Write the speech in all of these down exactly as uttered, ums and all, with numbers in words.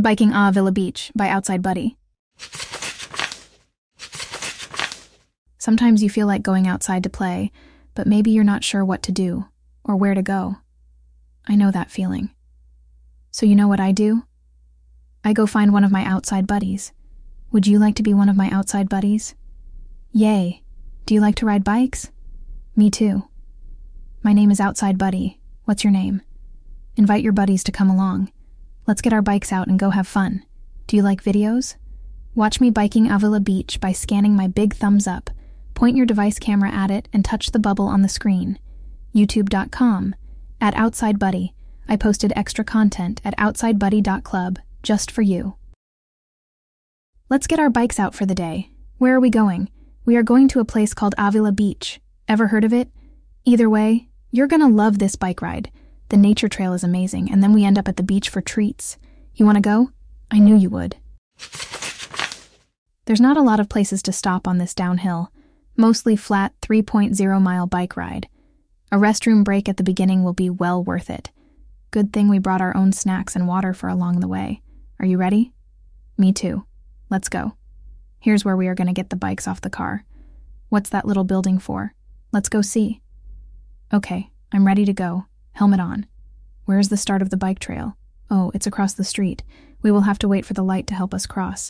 Biking a Villa Beach by Outside Buddy. Sometimes you feel like going outside to play, but maybe you're not sure what to do or where to go. I know that feeling. So you know what I do? I go find one of my outside buddies. Would you like to be one of my outside buddies? Yay! Do you like to ride bikes? Me too. My name is Outside Buddy. What's your name? Invite your buddies to come along. Let's get our bikes out and go have fun. Do you like videos? Watch me biking a Villa Beach by scanning my big thumbs up. Point your device camera at it and touch the bubble on the screen. YouTube dot com. At Outside Buddy. I posted extra content at outside buddy dot club just for you. Let's get our bikes out for the day. Where are we going? We are going to a place called a Villa Beach. Ever heard of it? Either way, you're gonna love this bike ride. The nature trail is amazing, and then we end up at the beach for treats. You wanna go? I knew you would. There's not a lot of places to stop on this downhill. Mostly flat three point zero mile bike ride. A restroom break at the beginning will be well worth it. Good thing we brought our own snacks and water for along the way. Are you ready? Me too. Let's go. Here's where we are going to get the bikes off the car. What's that little building for? Let's go see. Okay, I'm ready to go. Helmet on. Where's the start of the bike trail? Oh, it's across the street. We will have to wait for the light to help us cross.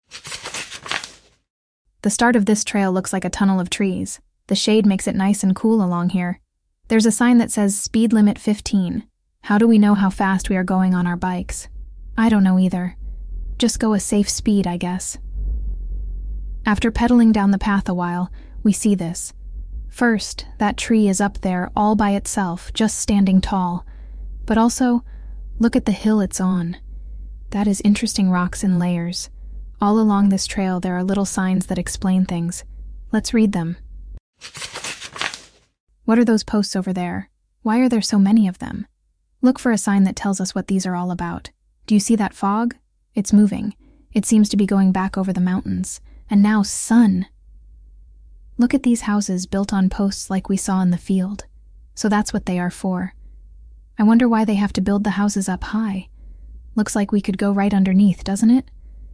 The start of this trail looks like a tunnel of trees. The shade makes it nice and cool along here. There's a sign that says speed limit fifteen. How do we know how fast we are going on our bikes? I don't know either. Just go a safe speed, I guess. After pedaling down the path a while, we see this. First, that tree is up there all by itself, just standing tall. But also, look at the hill it's on. That is interesting rocks in layers. All along this trail there are little signs that explain things. Let's read them. What are those posts over there? Why are there so many of them? Look for a sign that tells us what these are all about. Do you see that fog? It's moving. It seems to be going back over the mountains. And now sun. Look at these houses built on posts like we saw in the field. So that's what they are for. I wonder why they have to build the houses up high. Looks like we could go right underneath, doesn't it?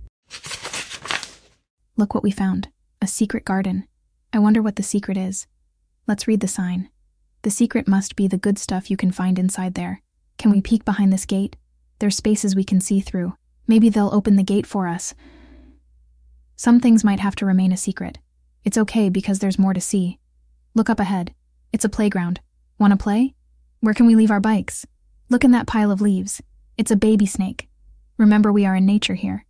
Look what we found. A secret garden. I wonder what the secret is. Let's read the sign. The secret must be the good stuff you can find inside there. Can we peek behind this gate? There's spaces we can see through. Maybe they'll open the gate for us. Some things might have to remain a secret. It's okay because there's more to see. Look up ahead. It's a playground. Wanna play? Where can we leave our bikes? Look in that pile of leaves. It's a baby snake. Remember, we are in nature here.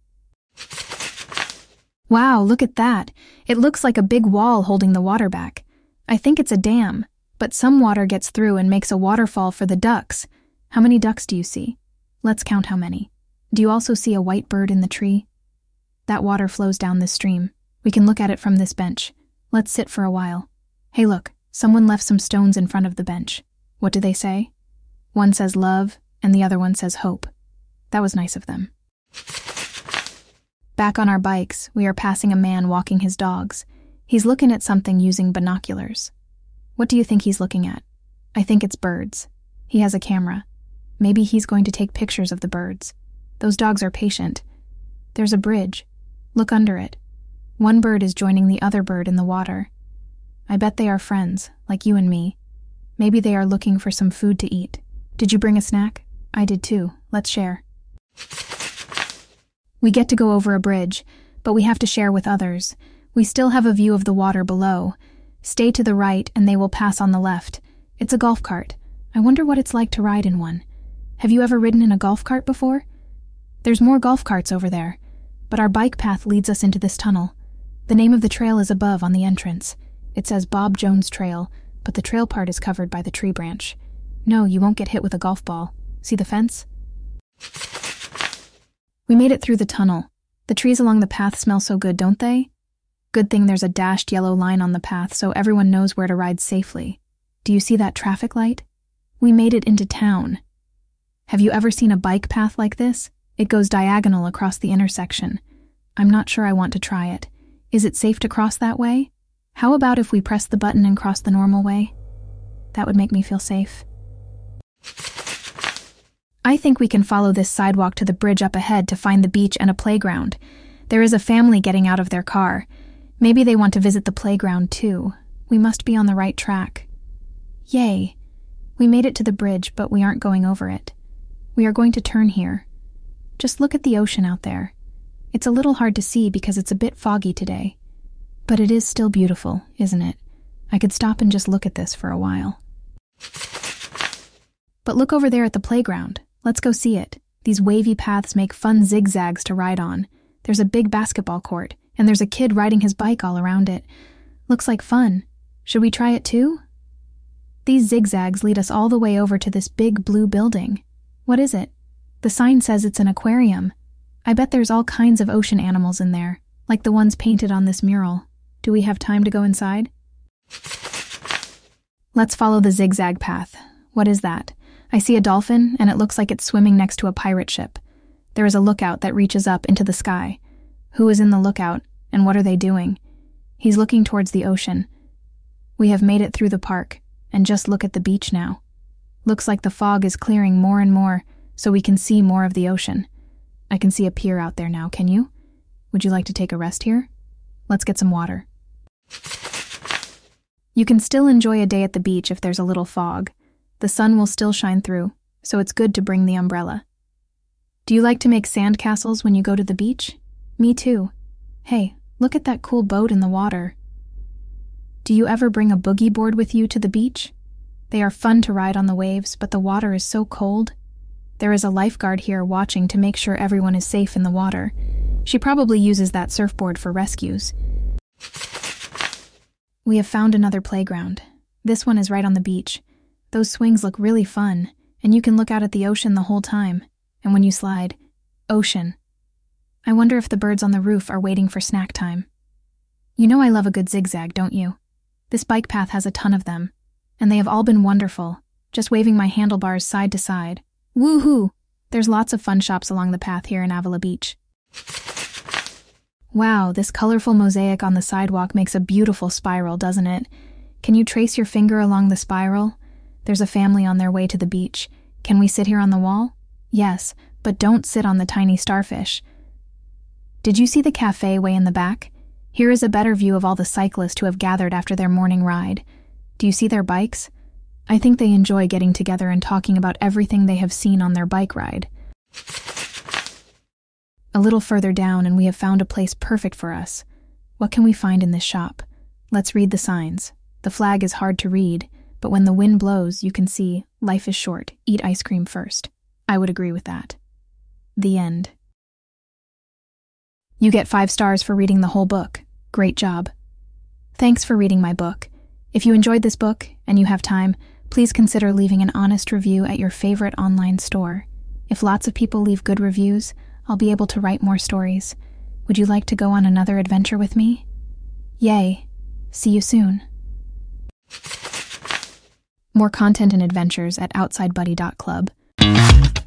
Wow, look at that. It looks like a big wall holding the water back. I think it's a dam, but some water gets through and makes a waterfall for the ducks. How many ducks do you see? Let's count how many. Do you also see a white bird in the tree? That water flows down this stream. We can look at it from this bench. Let's sit for a while. Hey look, someone left some stones in front of the bench. What do they say? One says love, and the other one says hope. That was nice of them. Back on our bikes, we are passing a man walking his dogs. He's looking at something using binoculars. What do you think he's looking at? I think it's birds. He has a camera. Maybe he's going to take pictures of the birds. Those dogs are patient. There's a bridge. Look under it. One bird is joining the other bird in the water. I bet they are friends, like you and me. Maybe they are looking for some food to eat. Did you bring a snack? I did too. Let's share. We get to go over a bridge, but we have to share with others. We still have a view of the water below. Stay to the right and they will pass on the left. It's a golf cart. I wonder what it's like to ride in one. Have you ever ridden in a golf cart before? There's more golf carts over there, but our bike path leads us into this tunnel. The name of the trail is above on the entrance. It says Bob Jones Trail, but the trail part is covered by the tree branch. No, you won't get hit with a golf ball. See the fence? We made it through the tunnel. The trees along the path smell so good, don't they? Good thing there's a dashed yellow line on the path so everyone knows where to ride safely. Do you see that traffic light? We made it into town. Have you ever seen a bike path like this? It goes diagonal across the intersection. I'm not sure I want to try it. Is it safe to cross that way? How about if we press the button and cross the normal way? That would make me feel safe. I think we can follow this sidewalk to the bridge up ahead to find the beach and a playground. There is a family getting out of their car. Maybe they want to visit the playground too. We must be on the right track. Yay! We made it to the bridge, but we aren't going over it. We are going to turn here. Just look at the ocean out there. It's a little hard to see because it's a bit foggy today. But it is still beautiful, isn't it? I could stop and just look at this for a while. But look over there at the playground. Let's go see it. These wavy paths make fun zigzags to ride on. There's a big basketball court, and there's a kid riding his bike all around it. Looks like fun. Should we try it too? These zigzags lead us all the way over to this big blue building. What is it? The sign says it's an aquarium. I bet there's all kinds of ocean animals in there, like the ones painted on this mural. Do we have time to go inside? Let's follow the zigzag path. What is that? I see a dolphin, and it looks like it's swimming next to a pirate ship. There is a lookout that reaches up into the sky. Who is in the lookout, and what are they doing? He's looking towards the ocean. We have made it through the park, and just look at the beach now. Looks like the fog is clearing more and more, so we can see more of the ocean. I can see a pier out there now, can you? Would you like to take a rest here? Let's get some water. You can still enjoy a day at the beach if there's a little fog. The sun will still shine through, so it's good to bring the umbrella. Do you like to make sand castles when you go to the beach? Me too. Hey, look at that cool boat in the water. Do you ever bring a boogie board with you to the beach? They are fun to ride on the waves, but the water is so cold. There is a lifeguard here watching to make sure everyone is safe in the water. She probably uses that surfboard for rescues. We have found another playground. This one is right on the beach. Those swings look really fun, and you can look out at the ocean the whole time. And when you slide, ocean. I wonder if the birds on the roof are waiting for snack time. You know I love a good zigzag, don't you? This bike path has a ton of them, and they have all been wonderful, just waving my handlebars side to side. Woohoo! There's lots of fun shops along the path here in Avila Beach. Wow, this colorful mosaic on the sidewalk makes a beautiful spiral, doesn't it? Can you trace your finger along the spiral? There's a family on their way to the beach. Can we sit here on the wall? Yes, but don't sit on the tiny starfish. Did you see the cafe way in the back? Here is a better view of all the cyclists who have gathered after their morning ride. Do you see their bikes? I think they enjoy getting together and talking about everything they have seen on their bike ride. A little further down and we have found a place perfect for us. What can we find in this shop? Let's read the signs. The flag is hard to read, but when the wind blows, you can see, life is short, eat ice cream first. I would agree with that. The end. You get five stars for reading the whole book. Great job. Thanks for reading my book. If you enjoyed this book, and you have time, please consider leaving an honest review at your favorite online store. If lots of people leave good reviews, I'll be able to write more stories. Would you like to go on another adventure with me? Yay. See you soon. More content and adventures at outside buddy dot club.